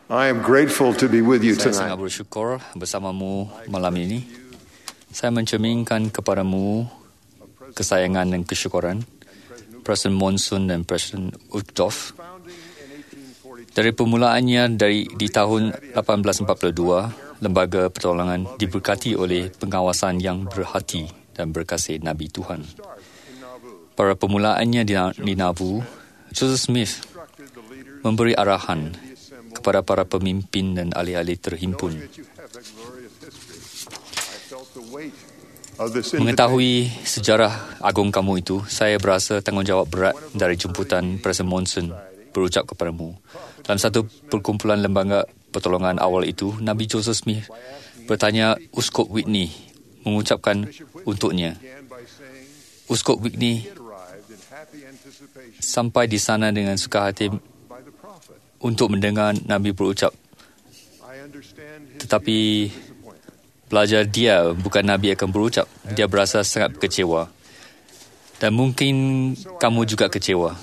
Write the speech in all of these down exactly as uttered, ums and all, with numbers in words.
I am grateful to be with you Saya sangat tonight. bersyukur bersamamu malam ini. Saya mencerminkan kepadamu kesayangan dan kesyukuran Presiden Monson dan Presiden Uchtdorf. Dari permulaannya dari di tahun lapan belas empat puluh dua, Lembaga Pertolongan diberkati oleh pengawasan yang berhati dan berkasih Nabi Tuhan. Pada permulaannya di, di Nauvoo, Joseph Smith memberi arahan kepada para pemimpin dan ahli-ahli terhimpun. Mengetahui sejarah agung kamu itu, saya berasa tanggungjawab berat dari jemputan Presiden Monson berucap kepadamu. Dalam satu perkumpulan lembaga pertolongan awal itu, Nabi Joseph Smith bertanya Uskup Whitney mengucapkan untuknya. Uskup Whitney sampai di sana dengan suka hati untuk mendengar Nabi berucap. Tetapi belajar dia bukan Nabi akan berucap. Dia berasa sangat kecewa. Dan mungkin kamu juga kecewa.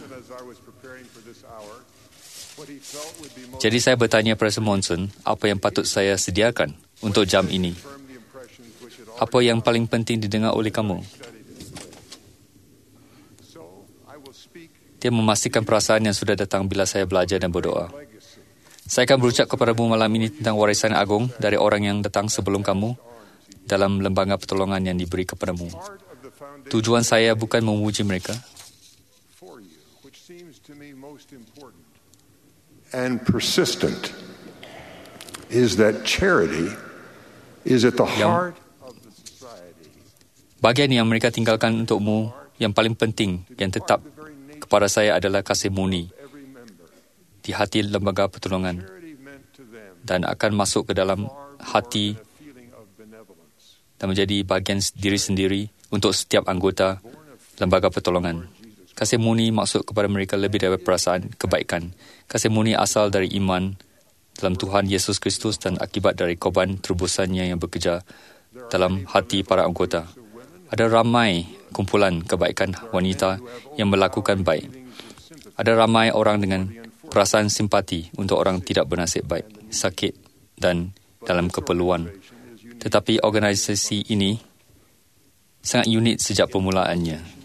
Jadi saya bertanya Presiden Monson, apa yang patut saya sediakan untuk jam ini? Apa yang paling penting didengar oleh kamu? Dia memastikan perasaan yang sudah datang bila saya belajar dan berdoa. Saya akan berucap kepadamu malam ini tentang warisan agung dari orang yang datang sebelum kamu dalam lembaga pertolongan yang diberi kepadamu. Tujuan saya bukan memuji mereka. And persistent is that charity is at the heart of the society. Bagian yang mereka tinggalkan untukmu yang paling penting yang tetap kepada saya adalah kasih murni di hati lembaga pertolongan dan akan masuk ke dalam hati dan menjadi bagian diri sendiri untuk setiap anggota lembaga pertolongan. Kasih murni maksud kepada mereka lebih dari perasaan kebaikan. Kasih murni asal dari iman dalam Tuhan Yesus Kristus dan akibat dari korban terubusannya yang bekerja dalam hati para anggota. Ada ramai kumpulan kebaikan wanita yang melakukan baik. Ada ramai orang dengan perasaan simpati untuk orang tidak bernasib baik, sakit dan dalam keperluan. Tetapi organisasi ini sangat unik sejak permulaannya.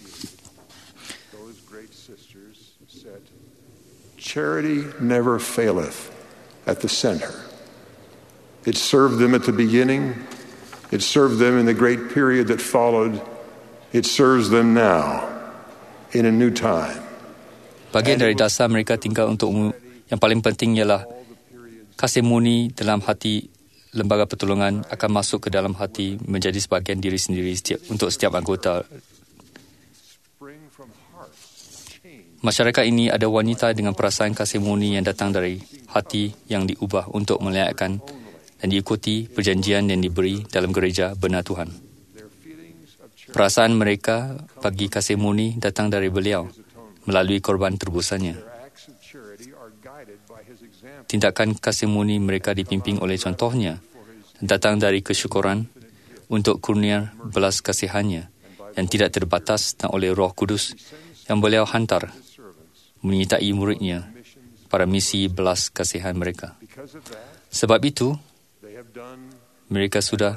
Charity never faileth at the center. It served them at the beginning. It served them in the great period that followed. It serves them now in a new time. Bagian dari dasar mereka tinggal untukmu yang paling penting ialah kasih murni dalam hati lembaga pertolongan akan masuk ke dalam hati menjadi sebahagian diri sendiri setiap, untuk setiap anggota. Masyarakat ini ada wanita dengan perasaan kasih murni yang datang dari hati yang diubah untuk melayakkan dan diikuti perjanjian yang diberi dalam gereja benar Tuhan. Perasaan mereka bagi kasih murni datang dari beliau melalui korban terubusannya. Tindakan kasih murni mereka dipimpin oleh contohnya dan datang dari kesyukuran untuk kurnia belas kasihannya yang tidak terbatas dan oleh Roh Kudus yang beliau hantar menyertai muridnya pada misi belas kasihan mereka. Sebab itu, mereka sudah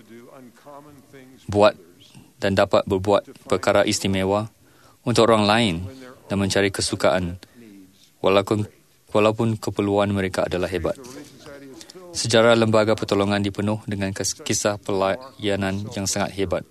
buat dan dapat berbuat perkara istimewa untuk orang lain dan mencari kesukaan walaupun, walaupun keperluan mereka adalah hebat. Sejarah lembaga pertolongan dipenuh dengan kisah pelayanan yang sangat hebat.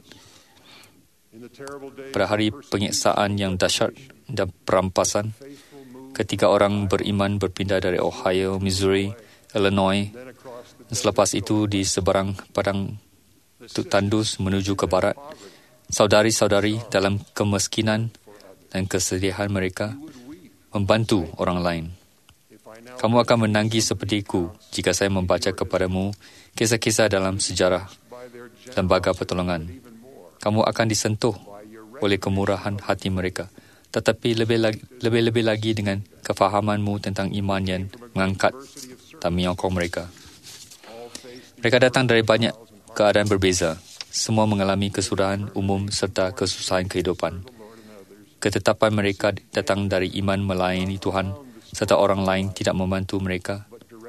Pada hari penyiksaan yang dahsyat dan perampasan, ketika orang beriman berpindah dari Ohio, Missouri, Illinois, dan selepas itu di seberang padang tandus menuju ke barat, saudari-saudari dalam kemiskinan dan kesedihan mereka membantu orang lain. Kamu akan menangis sepertiku jika saya membaca kepadamu kisah-kisah dalam sejarah lembaga pertolongan. Kamu akan disentuh oleh kemurahan hati mereka, tetapi lebih-lebih lagi dengan kefahamanmu tentang iman yang mengangkat dan menyokong mereka. Mereka datang dari banyak keadaan berbeza. Semua mengalami kesudahan umum serta kesusahan kehidupan. Ketetapan mereka datang dari iman melayani Tuhan serta orang lain tidak membantu mereka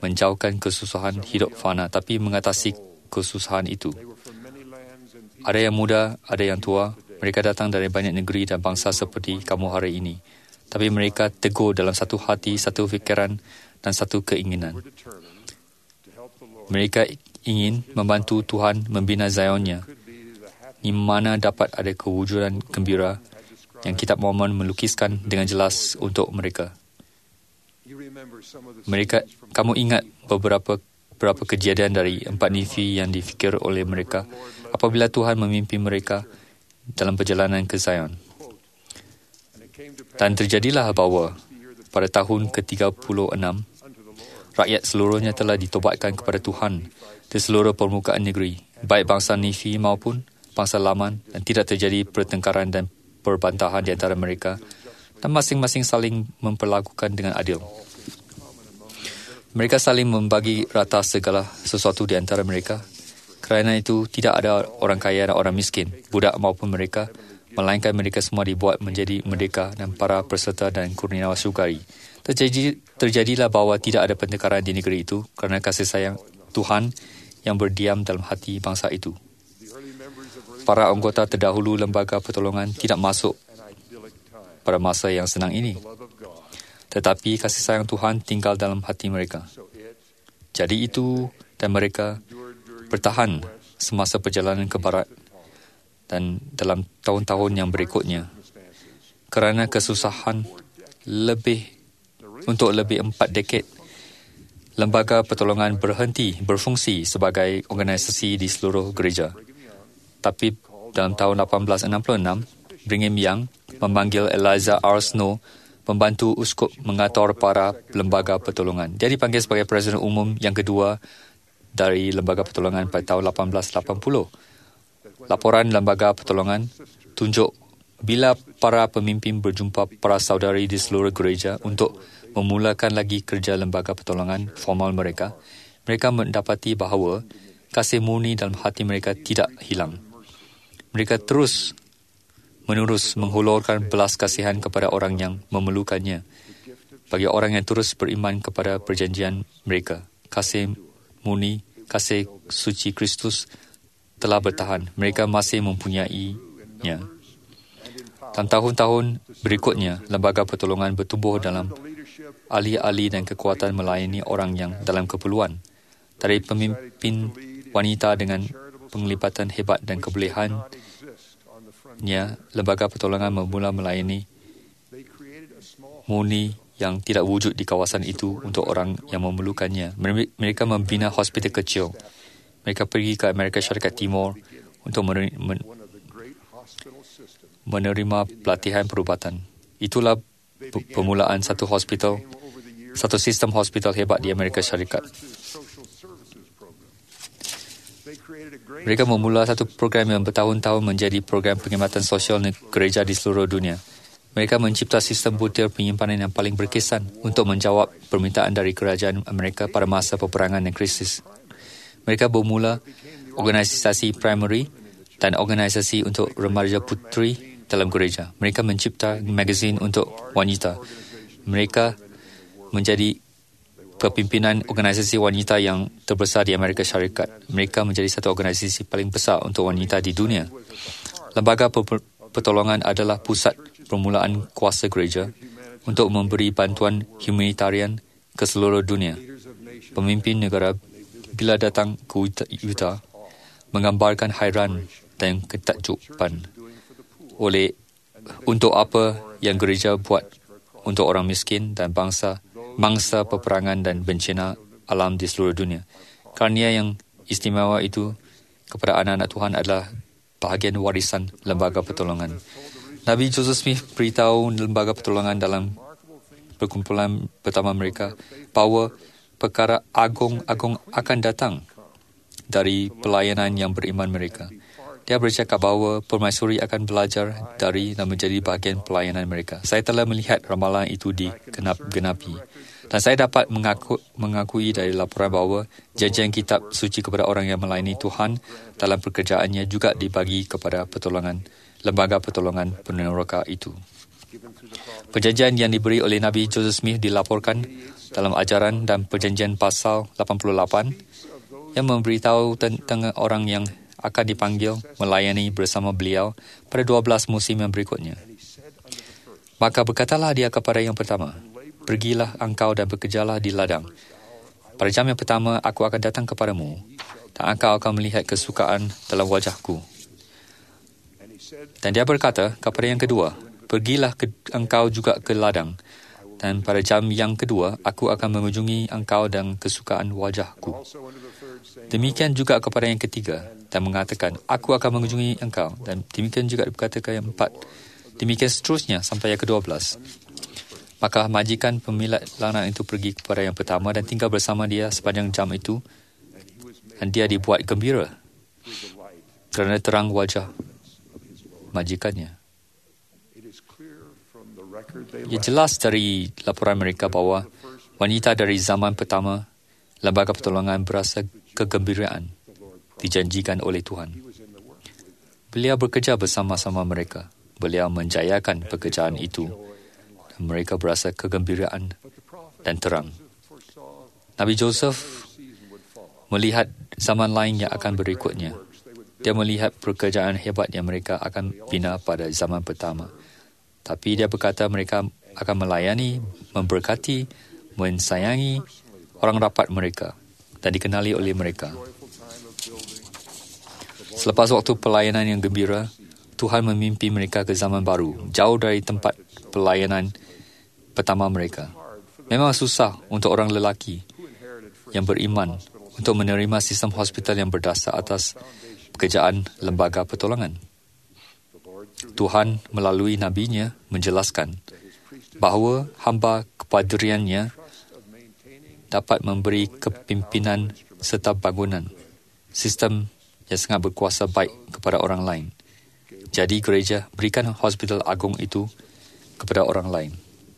menjauhkan kesusahan hidup fana, tapi mengatasi kesusahan itu. Ada yang muda, ada yang tua. Mereka datang dari banyak negeri dan bangsa seperti kamu hari ini. Tapi mereka teguh dalam satu hati, satu fikiran dan satu keinginan. Mereka ingin membantu Tuhan membina Zionnya, di mana dapat ada kewujudan gembira yang Kitab Mormon melukiskan dengan jelas untuk mereka. Mereka, kamu ingat beberapa beberapa kejadian dari empat Nifi yang difikir oleh mereka apabila Tuhan memimpin mereka dalam perjalanan ke Zion. Dan terjadilah bahawa pada tahun ke tiga puluh enam, rakyat seluruhnya telah ditobatkan kepada Tuhan di seluruh permukaan negeri, baik bangsa Nifi maupun bangsa Laman, dan tidak terjadi pertengkaran dan perbantahan di antara mereka, dan masing-masing saling memperlakukan dengan adil. Mereka saling membagi rata segala sesuatu di antara mereka. Kerana itu, tidak ada orang kaya dan orang miskin, budak maupun mereka, melainkan mereka semua dibuat menjadi merdeka dan para peserta dan kurniawan syukari. Terjadi, terjadilah bahawa tidak ada pertengkaran di negeri itu kerana kasih sayang Tuhan yang berdiam dalam hati bangsa itu. Para anggota terdahulu lembaga pertolongan tidak masuk pada masa yang senang ini. Tetapi kasih sayang Tuhan tinggal dalam hati mereka. Jadi itu, dan mereka bertahan semasa perjalanan ke barat dan dalam tahun-tahun yang berikutnya. Kerana kesusahan lebih untuk lebih empat dekad, lembaga pertolongan berhenti berfungsi sebagai organisasi di seluruh gereja. Tapi dalam tahun lapan belas enam puluh enam, Brigham Young memanggil Eliza R. Snow, membantu uskup mengatur para lembaga pertolongan. Dia dipanggil sebagai Presiden Umum yang kedua dari lembaga pertolongan pada tahun lapan belas lapan puluh. Laporan lembaga pertolongan tunjuk bila para pemimpin berjumpa para saudari di seluruh gereja untuk memulakan lagi kerja lembaga pertolongan formal mereka, mereka mendapati bahawa kasih murni dalam hati mereka tidak hilang. Mereka terus menerus menghulurkan belas kasihan kepada orang yang memerlukannya. Bagi orang yang terus beriman kepada perjanjian mereka, kasih murni, kasih suci Kristus telah bertahan. Mereka masih mempunyainya. Dan tahun-tahun berikutnya, lembaga pertolongan bertumbuh dalam ahli-ahli dan kekuatan melayani orang yang dalam keperluan. Dari pemimpin wanita dengan penglibatan hebat dan kebolehan, Ya, lembaga pertolongan memula melayani murni yang tidak wujud di kawasan itu untuk orang yang memerlukannya. Mereka membina hospital kecil. Mereka pergi ke Amerika Syarikat Timur untuk menerima pelatihan perubatan. Itulah permulaan satu hospital, satu sistem hospital hebat di Amerika Syarikat. Mereka memula satu program yang bertahun-tahun menjadi program perkhidmatan sosial gereja di seluruh dunia. Mereka mencipta sistem butir penyimpanan yang paling berkesan untuk menjawab permintaan dari kerajaan Amerika pada masa peperangan dan krisis. Mereka bermula organisasi primary dan organisasi untuk remaja putri dalam gereja. Mereka mencipta magazin untuk wanita. Mereka menjadi kepimpinan organisasi wanita yang terbesar di Amerika Syarikat. Mereka menjadi satu organisasi paling besar untuk wanita di dunia. Lembaga pertolongan adalah pusat permulaan kuasa gereja untuk memberi bantuan humanitarian ke seluruh dunia. Pemimpin negara bila datang ke Utah menggambarkan hairan dan ketakjuban oleh untuk apa yang gereja buat untuk orang miskin dan bangsa mangsa peperangan dan bencana alam di seluruh dunia. Karunia yang istimewa itu kepada anak-anak Tuhan adalah bahagian warisan lembaga pertolongan. Nabi Joseph Smith beritahu lembaga pertolongan dalam perkumpulan pertama mereka bahawa perkara agung-agung akan datang dari pelayanan yang beriman mereka. Dia bercakap bahawa permaisuri akan belajar dari dan menjadi bahagian pelayanan mereka. Saya telah melihat ramalan itu digenap-genapi. Dan saya dapat mengaku, mengakui dari laporan bahawa janjian kitab suci kepada orang yang melayani Tuhan dalam pekerjaannya juga dibagi kepada pertolongan, lembaga pertolongan peneroka itu. Perjanjian yang diberi oleh Nabi Joseph Smith dilaporkan dalam ajaran dan perjanjian pasal lapan puluh lapan yang memberitahu tentang orang yang akan dipanggil melayani bersama beliau pada dua belas musim yang berikutnya. Maka berkatalah dia kepada yang pertama, "Pergilah engkau dan bekerjalah di ladang. Pada jam yang pertama aku akan datang kepadamu dan engkau akan melihat kesukaan dalam wajahku." Dan dia berkata kepada yang kedua, "Pergilah ke, engkau juga ke ladang, dan pada jam yang kedua, aku akan mengunjungi engkau dan kesukaan wajahku." Demikian juga kepada yang ketiga, dan mengatakan, "Aku akan mengunjungi engkau." Dan demikian juga berkata ke yang empat. Demikian seterusnya sampai yang kedua belas. Maka majikan pemilik ladang itu pergi kepada yang pertama dan tinggal bersama dia sepanjang jam itu, dan dia dibuat gembira kerana terang wajah majikannya. Ia jelas dari laporan mereka bahawa wanita dari zaman pertama, lembaga pertolongan berasa kegembiraan dijanjikan oleh Tuhan. Beliau bekerja bersama-sama mereka. Beliau menjayakan pekerjaan itu dan mereka berasa kegembiraan dan terang. Nabi Joseph melihat zaman lain yang akan berikutnya. Dia melihat pekerjaan hebat yang mereka akan bina pada zaman pertama. Tapi dia berkata mereka akan melayani, memberkati, mensayangi orang rapat mereka dan dikenali oleh mereka. Selepas waktu pelayanan yang gembira, Tuhan memimpi mereka ke zaman baru, jauh dari tempat pelayanan pertama mereka. Memang susah untuk orang lelaki yang beriman untuk menerima sistem hospital yang berdasar atas pekerjaan lembaga pertolongan. Tuhan melalui nabinya menjelaskan bahawa hamba kepadriannya dapat memberi kepimpinan serta bangunan sistem yang sangat berkuasa baik kepada orang lain. Jadi gereja berikan hospital agung itu kepada orang lain.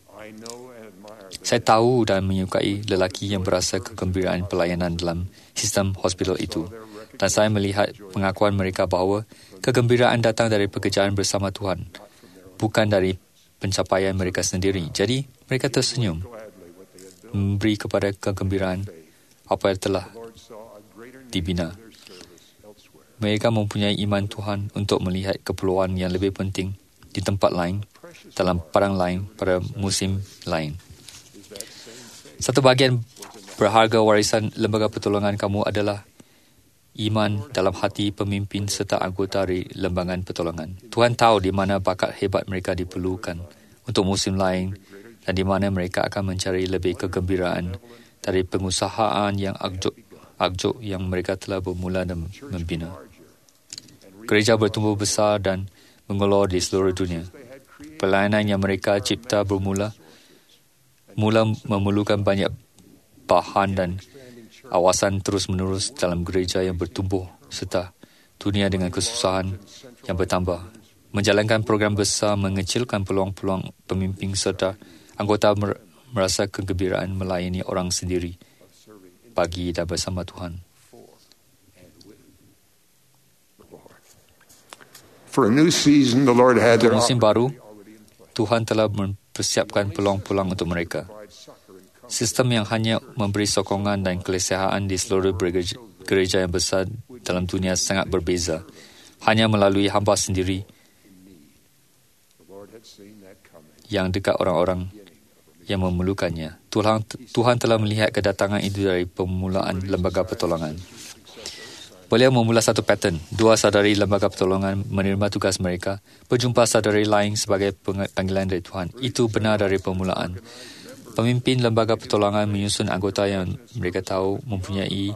Saya tahu dan menyukai lelaki yang berasa kegembiraan pelayanan dalam sistem hospital itu. Dan saya melihat pengakuan mereka bahawa kegembiraan datang dari pekerjaan bersama Tuhan, bukan dari pencapaian mereka sendiri. Jadi, mereka tersenyum, memberi kepada kegembiraan apa yang telah dibina. Mereka mempunyai iman Tuhan untuk melihat keperluan yang lebih penting di tempat lain, dalam padang lain, pada musim lain. Satu bahagian berharga warisan lembaga pertolongan kamu adalah iman dalam hati pemimpin serta anggota dari lembaga pertolongan. Tuhan tahu di mana bakat hebat mereka diperlukan untuk musim lain dan di mana mereka akan mencari lebih kegembiraan dari pengusahaan yang akjuk yang mereka telah bermula dan membina. Gereja bertumbuh besar dan mengelor di seluruh dunia. Pelayanan yang mereka cipta bermula mula memerlukan banyak bahan dan awasan terus-menerus dalam gereja yang bertumbuh serta dunia dengan kesusahan yang bertambah. Menjalankan program besar mengecilkan peluang-peluang pemimpin serta anggota mer- merasa kegembiraan melayani orang sendiri bagi dan bersama Tuhan. For a new season, the Lord had Untuk musim baru, Tuhan telah mempersiapkan peluang-peluang untuk mereka. Sistem yang hanya memberi sokongan dan kelesihaan di seluruh gereja, gereja yang besar dalam dunia sangat berbeza. Hanya melalui hamba sendiri yang dekat orang-orang yang memerlukannya. Tuhan, Tuhan telah melihat kedatangan itu dari permulaan lembaga pertolongan. Beliau memula satu pattern. Dua saudari lembaga pertolongan menerima tugas mereka, berjumpa saudari lain sebagai panggilan dari Tuhan. Itu benar dari permulaan. Pemimpin lembaga pertolongan menyusun anggota yang mereka tahu mempunyai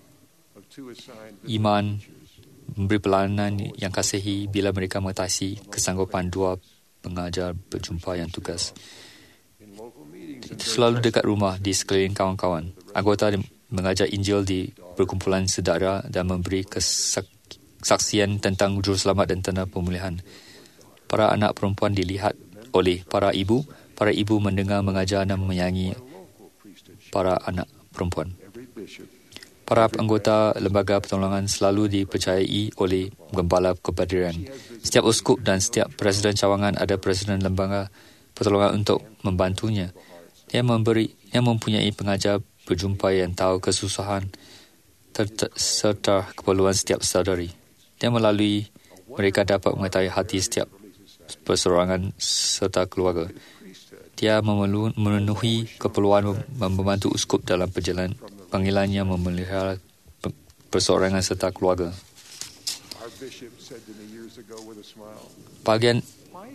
iman, memberi pelayanan yang kasihi bila mereka mengatasi kesanggupan dua pengajar berjumpa yang tugas. Itu selalu dekat rumah di sekeliling kawan-kawan. Anggota mengajar Injil di perkumpulan saudara dan memberi kesaksian tentang juruselamat dan tanda pemulihan. Para anak perempuan dilihat oleh para ibu. Para ibu mendengar, mengajar dan menyayangi para anak perempuan. Para anggota lembaga pertolongan selalu dipercayai oleh gembala kepadrian. Setiap uskup dan setiap presiden cawangan ada presiden lembaga pertolongan untuk membantunya. Dia memberi, dia mempunyai pengajar berjumpa yang tahu kesusahan ter- ter- serta keperluan setiap saudari. Dia melalui mereka dapat mengetahui hati setiap perseorangan serta keluarga. Dia memelu- memenuhi keperluan membantu uskup dalam perjalanan panggilannya memelihara perseorangan serta keluarga. Bahagian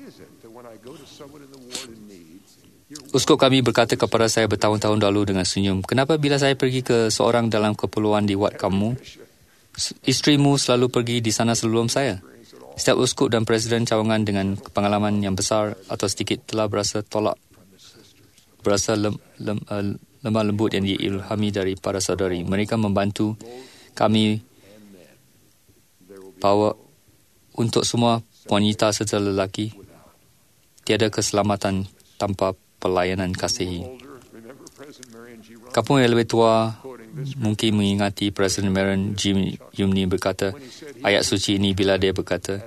uskup kami berkata kepada saya bertahun-tahun lalu dengan senyum, kenapa bila saya pergi ke seorang dalam keperluan di wad kamu, isterimu selalu pergi di sana sebelum saya? Setiap uskup dan presiden cawangan dengan pengalaman yang besar atau sedikit telah berasa tolak, berasa lem, lem, uh, lemah lembut yang diilhami dari para saudari. Mereka membantu kami bahawa untuk semua wanita serta lelaki, tiada keselamatan tanpa pelayanan kasihi. Kampung yang lebih tua mungkin mengingati Presiden Marion G. Yumni berkata, ayat suci ini bila dia berkata,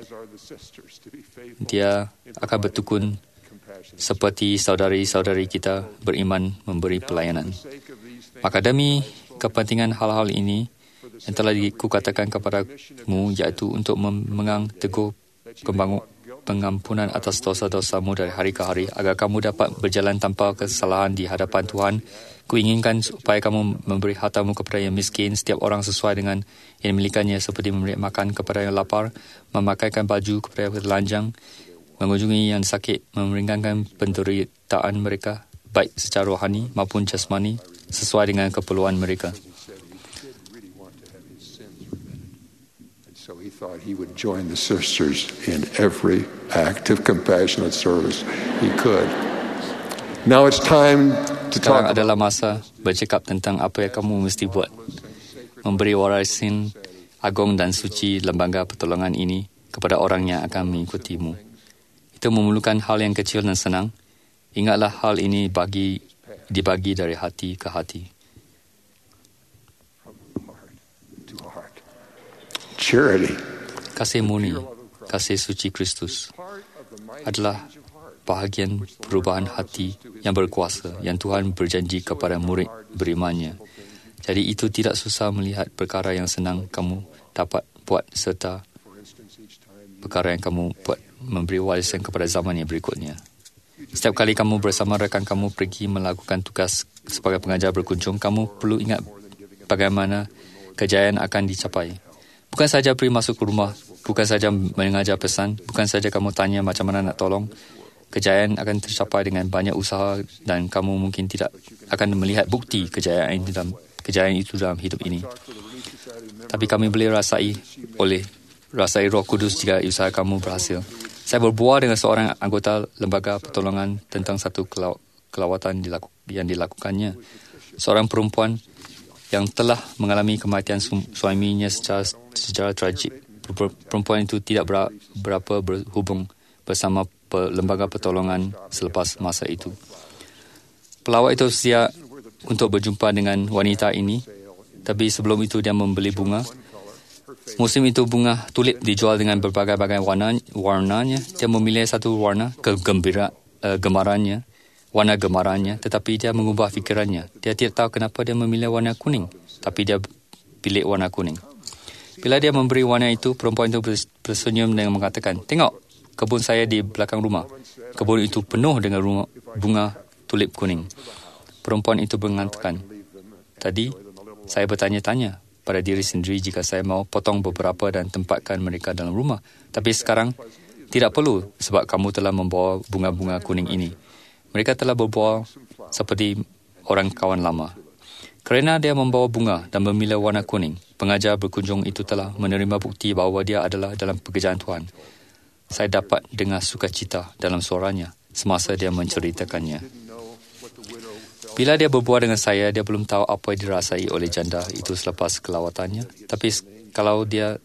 dia akan bertukun seperti saudari-saudari kita beriman memberi pelayanan. Maka demi kepentingan hal-hal ini yang telah dikukatakan kepadamu, iaitu untuk memegang teguh pembangun pengampunan atas dosa-dosamu dari hari ke hari, agar kamu dapat berjalan tanpa kesalahan di hadapan Tuhan. Kuinginkan supaya kamu memberi hartamu kepada yang miskin, setiap orang sesuai dengan yang dimilikannya, seperti memberi makan kepada yang lapar, memakaikan baju kepada yang telanjang, mengunjungi yang sakit, meringankan penderitaan mereka, baik secara rohani maupun jasmani, sesuai dengan keperluan mereka. So he thought he would join the sisters in every act of compassionate service he could. Now it's time to talk. Sekarang adalah masa bercakap tentang apa yang kamu mesti buat. Memberi warisan agung dan suci lembaga pertolongan ini kepada orang yang akan mengikutimu. Itu memerlukan hal yang kecil dan senang. Ingatlah hal ini bagi dibagi dari hati ke hati. Charity, kasih murni, kasih suci Kristus adalah bahagian perubahan hati yang berkuasa yang Tuhan berjanji kepada murid berimannya. Jadi itu tidak susah melihat perkara yang senang kamu dapat buat serta perkara yang kamu buat memberi warisan kepada zaman yang berikutnya. Setiap kali kamu bersama rekan kamu pergi melakukan tugas sebagai pengajar berkunjung, kamu perlu ingat bagaimana kejayaan akan dicapai. Bukan saja pergi masuk ke rumah, bukan saja mengajar pesan, bukan saja kamu tanya macam mana nak tolong. Kejayaan akan tercapai dengan banyak usaha dan kamu mungkin tidak akan melihat bukti kejayaan itu dalam, kejayaan itu dalam hidup ini. Tapi kami boleh rasai oleh rasai Roh Kudus jika usaha kamu berhasil. Saya berbual dengan seorang anggota lembaga pertolongan tentang satu kelawatan yang dilakukannya. Seorang perempuan yang telah mengalami kematian suaminya secara, secara tragik. Perempuan itu tidak berapa berhubung bersama lembaga pertolongan selepas masa itu. Pelawat itu siap untuk berjumpa dengan wanita ini, tapi sebelum itu dia membeli bunga. Musim itu bunga tulip dijual dengan berbagai-bagai warna, warnanya. Dia memilih satu warna kegembira, uh, gemarannya, warna gemarannya, tetapi dia mengubah fikirannya. Dia tidak tahu kenapa dia memilih warna kuning, tapi dia pilih warna kuning. Bila dia memberi warna itu, perempuan itu bersenyum dan mengatakan, tengok, kebun saya di belakang rumah. Kebun itu penuh dengan rumah, bunga tulip kuning. Perempuan itu mengatakan, tadi saya bertanya-tanya pada diri sendiri jika saya mau potong beberapa dan tempatkan mereka dalam rumah. Tapi sekarang tidak perlu sebab kamu telah membawa bunga-bunga kuning ini. Mereka telah berbual seperti orang kawan lama. Kerana dia membawa bunga dan memilih warna kuning, pengajar berkunjung itu telah menerima bukti bahawa dia adalah dalam pekerjaan Tuhan. Saya dapat dengar sukacita dalam suaranya semasa dia menceritakannya. Bila dia berbual dengan saya, dia belum tahu apa yang dirasai oleh janda itu selepas kelawatannya. Tapi kalau dia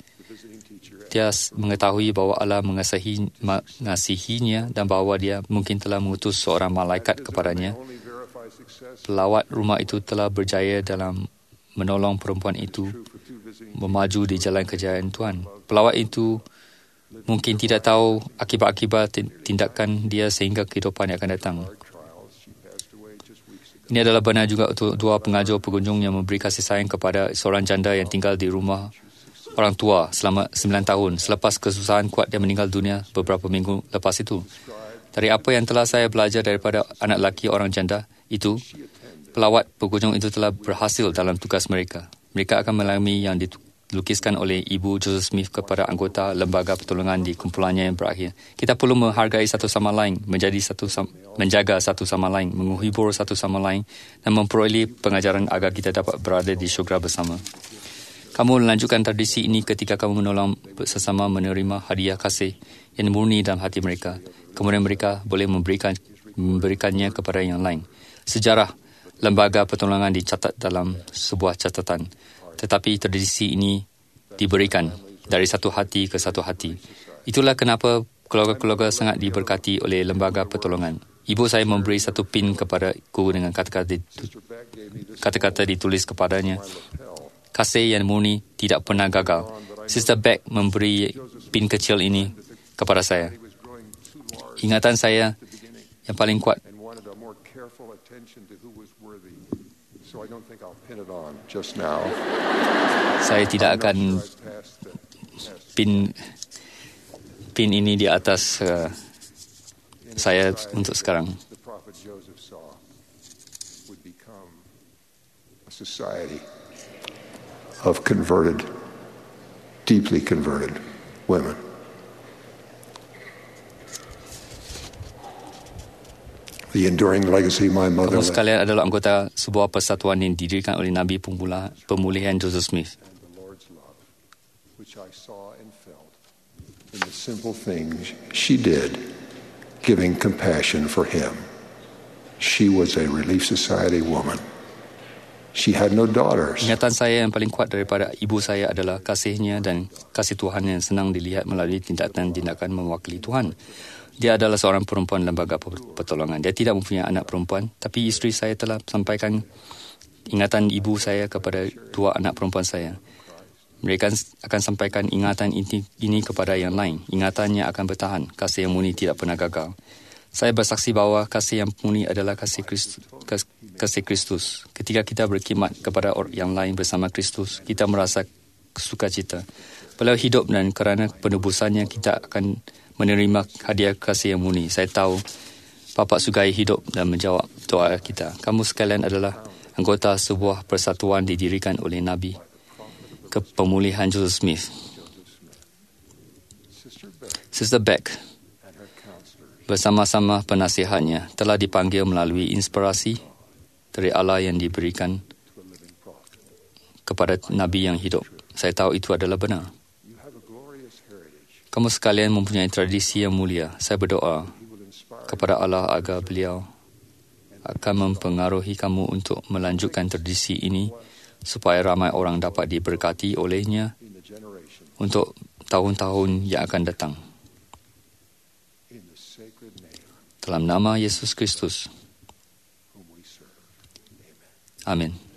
dia mengetahui bahawa Allah mengasihi, mengasihinya dan bahawa dia mungkin telah mengutus seorang malaikat kepadanya, pelawat rumah itu telah berjaya dalam menolong perempuan itu memaju di jalan kejayaan Tuhan. Pelawat itu mungkin tidak tahu akibat-akibat tindakan dia sehingga kehidupan yang akan datang. Ini adalah benar juga untuk dua pengajar pengunjung yang memberi kasih sayang kepada seorang janda yang tinggal di rumah orang tua selama sembilan tahun selepas kesusahan kuat dia meninggal dunia beberapa minggu lepas itu. Dari apa yang telah saya belajar daripada anak lelaki orang janda itu, pelawat pengunjung itu telah berhasil dalam tugas mereka. Mereka akan mengalami yang dilukiskan oleh Ibu Joseph Smith kepada anggota lembaga pertolongan di kumpulannya yang berakhir. Kita perlu menghargai satu sama lain, menjadi satu sam- menjaga satu sama lain, menghibur satu sama lain dan memperoleh pengajaran agar kita dapat berada di syurga bersama. Kamu melanjutkan tradisi ini ketika kamu menolong sesama menerima hadiah kasih yang murni dalam hati mereka. Kemudian mereka boleh memberikan memberikannya kepada yang lain. Sejarah lembaga pertolongan dicatat dalam sebuah catatan. Tetapi tradisi ini diberikan dari satu hati ke satu hati. Itulah kenapa keluarga-keluarga sangat diberkati oleh lembaga pertolongan. Ibu saya memberi satu pin kepadaku dengan kata-kata kata-kata ditulis kepadanya. Kasih yang murni tidak pernah gagal. Sister Beck memberi pin kecil ini kepada saya. Ingatan saya yang paling kuat. Saya tidak akan pin pin ini di atas uh, saya untuk sekarang. Of converted, deeply converted women. The enduring legacy my mother Kamu sekalian adalah anggota sebuah persatuan yang didirikan oleh Nabi Pemula, Pemulihan Joseph Smith. and the Lord's love, which I saw and felt in the simple things she did, giving compassion for him. She was a Relief Society woman. She had no daughters. Ingatan saya yang paling kuat daripada ibu saya adalah kasihnya dan kasih Tuhan yang senang dilihat melalui tindakan-tindakan mewakili Tuhan. Dia adalah seorang perempuan lembaga pertolongan. Dia tidak mempunyai anak perempuan, tapi isteri saya telah sampaikan ingatan ibu saya kepada dua anak perempuan saya. Mereka akan sampaikan ingatan ini, ini kepada yang lain. Ingatannya akan bertahan. Kasih yang murni tidak pernah gagal. Saya bersaksi bahawa kasih yang murni adalah kasih Kristus. Kasih Kristus. Ketika kita berkhidmat kepada orang yang lain bersama Kristus, kita merasa sukacita. Beliau hidup dan kerana penebusannya kita akan menerima hadiah kasih yang murni. Saya tahu Bapa sukai hidup dan menjawab doa kita. Kamu sekalian adalah anggota sebuah persatuan didirikan oleh Nabi Kepemulihan Joseph Smith. Sister Beck bersama-sama penasihatnya telah dipanggil melalui inspirasi dari Allah yang diberikan kepada Nabi yang hidup. Saya tahu itu adalah benar. Kamu sekalian mempunyai tradisi yang mulia. Saya berdoa kepada Allah agar beliau akan mempengaruhi kamu untuk melanjutkan tradisi ini supaya ramai orang dapat diberkati olehnya untuk tahun-tahun yang akan datang. Dalam nama Yesus Kristus. Amin.